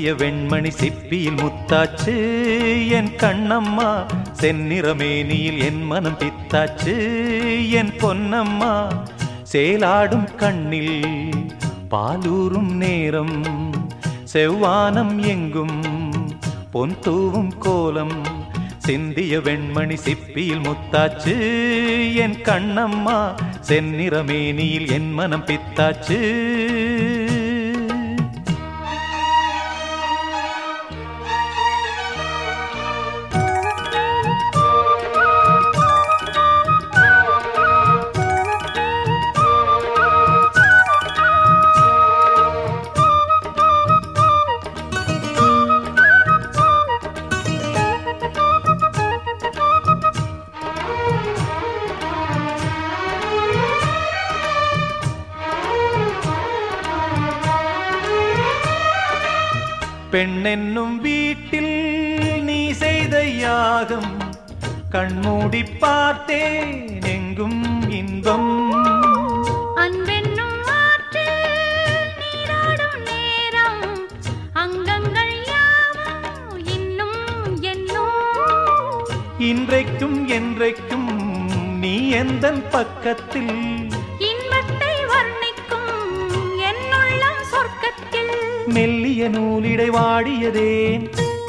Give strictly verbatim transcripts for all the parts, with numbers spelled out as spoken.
சிந்திய வெண்மணி சிப்பியில் முத்தாச்சு என் கண்ணம்மா, செந்நிறமேனியில் என் மனம் பித்தாச்சு என் பொன்னம்மா. சேலாடும் கண்ணில் பாலூரும் நேரம், செவ்வானம் எங்கும் பொன் தூவும் கோலம். சிந்திய வெண்மணி சிப்பியில் முத்தாச்சு என் கண்ணம்மா, செந்நிறமேனியில் என் மனம் பித்தாச்சு. பெண்ணென்னும் வீட்டில் நீ செய்த யாகம், கண்மூடி பார்த்தேன் எங்கும் இன்பம். அன்பென்னும் ஆற்றில் நீராடும் நேரம், அங்கங்கள் யாவும் இன்னும் என்னும். இன்றைக்கும் என்றைக்கும் நீ எந்தன் பக்கத்தில், இன்பத்தை வர்ணிக்கும் என்னுள்ளம் சொர்க்கத்தில். மெல்லிய நூலிடை வாடியதேன்,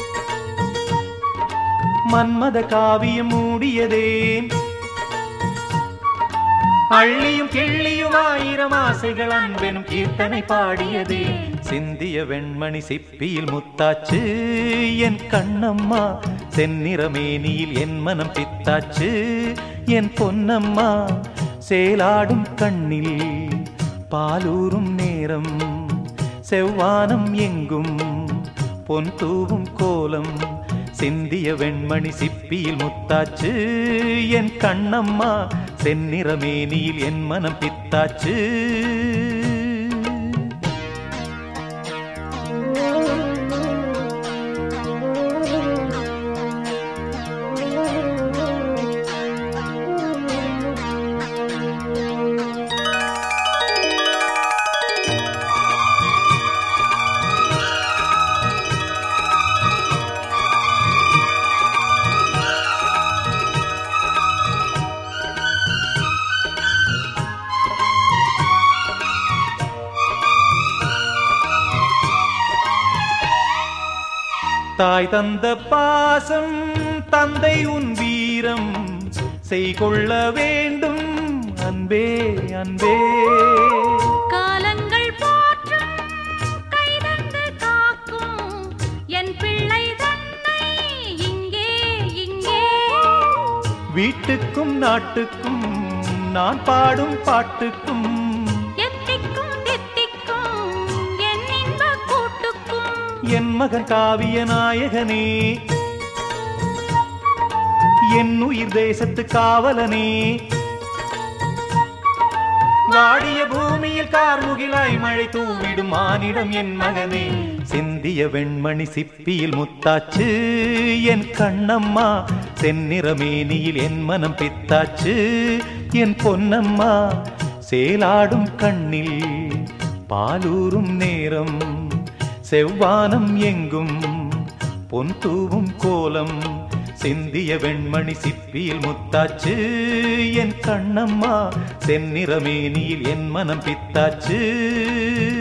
மன்மத காவியம் மூடியதேன். அள்ளியும் கிள்ளியும் ஆயிரம் ஆசைகள் அன்பெனும் கீர்த்தனை பாடியதே. சிந்திய வெண்மணி சிப்பியில் முத்தாச்சு என் கண்ணம்மா, செந்நிறமேனியில் என் மனம் பித்தாச்சு என் பொன்னம்மா. சேலாடும் கண்ணில் பாலூரும் நேரம், செவ்வானம் எங்கும் பொன் தூவும் கோலம். சிந்திய வெண்மணி சிப்பியில் முத்தாச்சு என் கண்ணம்மா, செந்நிறமேனியில் என் மனம் பித்தாச்சு. தாய் தந்த பாசம் தந்தை உன் வீரம், செய்கொள்ள வேண்டும் அன்பே அன்பே. காலங்கள் போற்றும் கைதந்து காக்கும் என் பிள்ளை தன்னை இங்கே இங்கே. வீட்டுக்கும் நாட்டுக்கும் நான் பாடும் பாட்டுக்கும், என் மகன் காவிய நாயகனே, என் உயிர் தேசத்து காவலனே. வாடிய பூமியில் கார்முகிலாய் மழை தூவிடும் மானிடம் என் மகனே. சிந்திய வெண்மணி சிப்பியில் முத்தாச்சு என் கண்ணம்மா, செந்நிறமேனியில் என் மனம் பித்தாச்சு என் பொன்னம்மா. சேலாடும் கண்ணில் பாலூரும் நேரம், செவ்வானம் எங்கும் பொன் தூவும் கோலம். சிந்திய வெண்மணி சிப்பியில் முத்தாச்சு என் கண்ணம்மா, செந்நிறமேனியில் என் மனம் பித்தாச்சு.